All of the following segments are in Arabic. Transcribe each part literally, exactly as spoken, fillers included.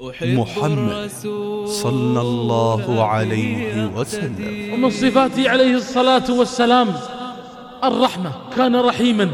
محمد صلى الله عليه وسلم. ومن صفاته عليه الصلاة والسلام الرحمة، كان رحيما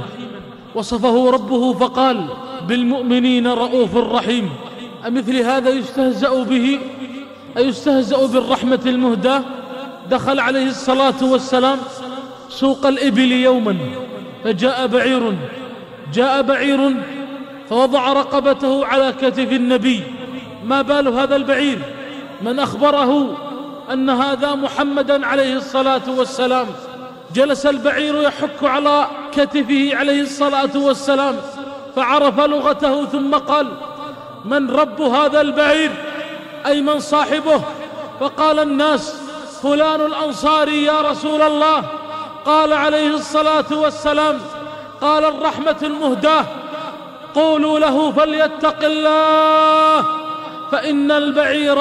وصفه ربه فقال بالمؤمنين رؤوف رحيم. أمثل هذا يستهزأ به، أيستهزأ بالرحمة المهداة؟ دخل عليه الصلاة والسلام سوق الإبل يوما فجاء بعير جاء بعير فوضع رقبته على كتف النبي. ما بال هذا البعير؟ من أخبره أن هذا محمدا عليه الصلاة والسلام؟ جلس البعير يحك على كتفه عليه الصلاة والسلام فعرف لغته ثم قال: من رب هذا البعير؟ أي من صاحبه؟ فقال الناس: فلان الأنصاري يا رسول الله. قال عليه الصلاة والسلام: قال الرحمة المهداة: قولوا له فليتق الله فإن البعير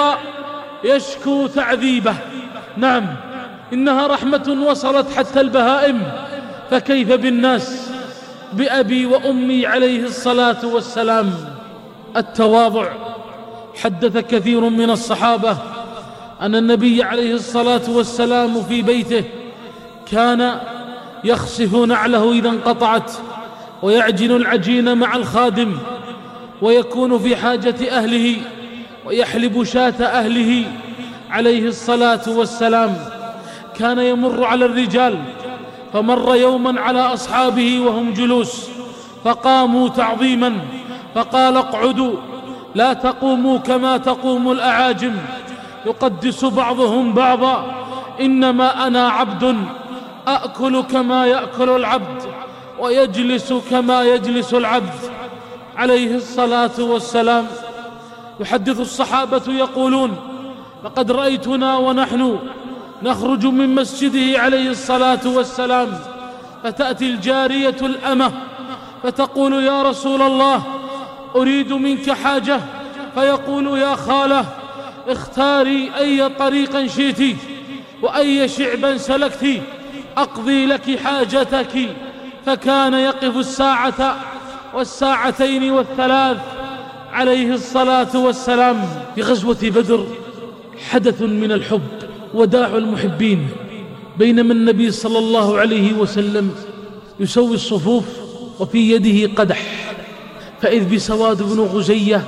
يشكو تعذيبه. نعم، إنها رحمة وصلت حتى البهائم، فكيف بالناس؟ بأبي وأمي عليه الصلاة والسلام. التواضع. حدث كثير من الصحابة أن النبي عليه الصلاة والسلام في بيته كان يخسف نعله إذا انقطعت ويعجن العجين مع الخادم ويكون في حاجة أهله ويحلب شاة أهله عليه الصلاة والسلام. كان يمر على الرجال فمر يوما على أصحابه وهم جلوس فقاموا تعظيما فقال: اقعدوا لا تقوموا كما تقوم الأعاجم يقدس بعضهم بعضا، إنما أنا عبد أأكل كما يأكل العبد ويجلس كما يجلس العبد عليه الصلاة والسلام. يحدث الصحابة يقولون: لقد رأيتنا ونحن نخرج من مسجده عليه الصلاة والسلام فتأتي الجارية الأمة فتقول: يا رسول الله أريد منك حاجة. فيقول: يا خالة اختاري أي طريقا شئت وأي شعبا سلكت أقضي لك حاجتك. فكان يقف الساعة والساعتين والثلاث عليه الصلاة والسلام. في غزوة بدر حدث من الحب، وداع المحبين، بينما النبي صلى الله عليه وسلم يسوي الصفوف وفي يده قدح، فإذ بسواد بن غزية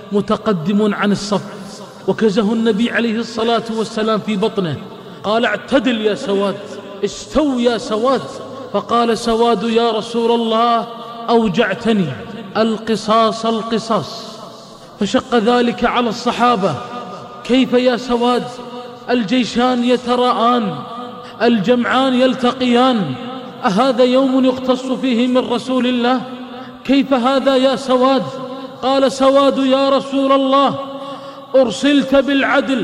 متقدم عن الصف وكزه النبي عليه الصلاة والسلام في بطنه. قال: اعتدل يا سواد، استو يا سواد. فقال سواد: يا رسول الله أوجعتني، القصاص القصاص. فشق ذلك على الصحابة: كيف يا سواد؟ الجيشان يتراءان، الجمعان يلتقيان، أهذا يوم يقتص فيه من رسول الله؟ كيف هذا يا سواد؟ قال سواد: يا رسول الله أرسلت بالعدل،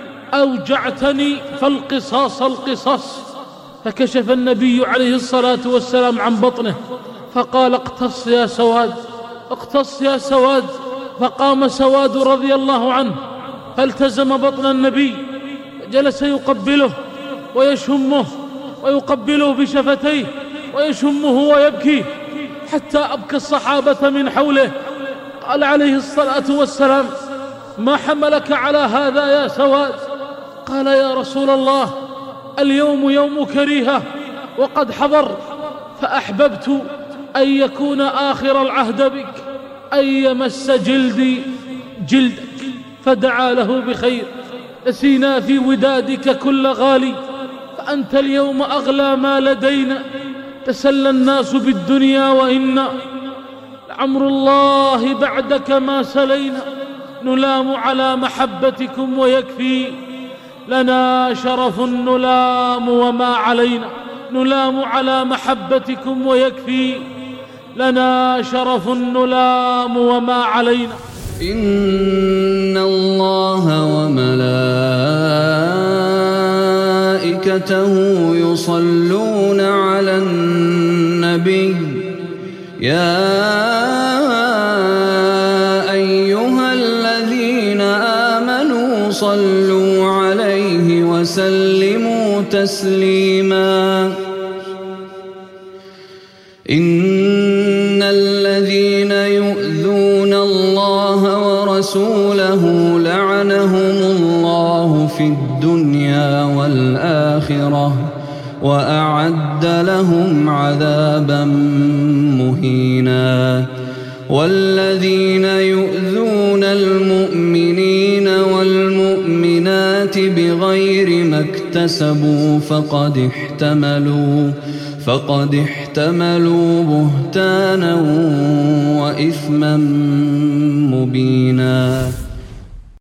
أوجعتني فالقصاص القصاص. فكشف النبي عليه الصلاة والسلام عن بطنه فقال: اقتص يا سواد، اقتص يا سواد. فقام سواد رضي الله عنه فالتزم بطن النبي جلس يقبله ويشمه ويقبله بشفتيه ويشمه ويبكي حتى أبكى الصحابة من حوله. قال عليه الصلاة والسلام: ما حملك على هذا يا سواد؟ قال: يا رسول الله اليوم يوم كريهة وقد حضر، فأحببت أن يكون آخر العهد بك، أن يمس جلدي جلدك. فدعا له بخير: نسينا في ودادك كل غالي، فأنت اليوم أغلى ما لدينا. تسلى الناس بالدنيا وإنا لعمر الله بعدك ما سلينا، نلام على محبتكم ويكفي لنا شرف نلام وما علينا، نلام على محبتكم ويكفي لنا شرف نلام وما علينا. إن الله وملائكته يصلون على النبي يا أيها الذين آمنوا صلوا عليه وسلموا تسليما. إن الذين يؤذون الله ورسوله آمنوا لعنهم الله في الدنيا والآخرة وأعد لهم عذابا مهينا والذين يؤذون المؤمنين والمؤمنات بغير ما اكتسبوا فقد احتملوا فقد احتملوا بهتانا وإثما مبينا.